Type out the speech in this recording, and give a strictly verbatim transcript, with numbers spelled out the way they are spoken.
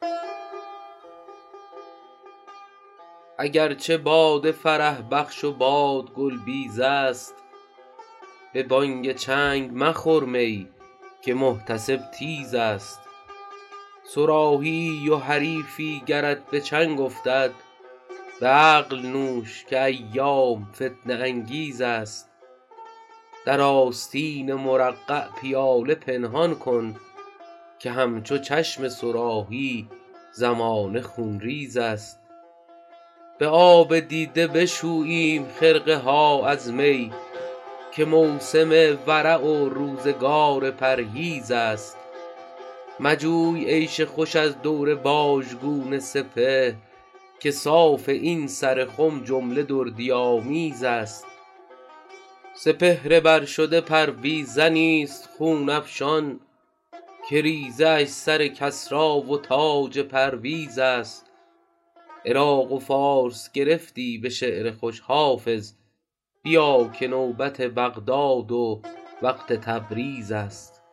اگرچه باد فرح بخش و باد گلبیز است، به بانگ چنگ مخور می که محتسب تیز است. صراحی و حریفی گرت به چنگ افتد، به عقل نوش که ایام فتنه انگیز است. در آستین مرقع پیاله پنهان کن، که همچو چشم صراحی زمانه خونریز است. به آب دیده بشوییم خرقه ها از می، که موسم ورع و روزگار پرهیز است. مجوی عیش خوش از دور باژگون سپهر، که صاف این سر خم جمله دردی آمیز است. سپهر بر شده پرویزنی است خون افشان، که ریزه اش سر کسری و تاج پرویز است. عراق و فارس گرفتی به شعر خوش حافظ، بیا که نوبت بغداد و وقت تبریز است.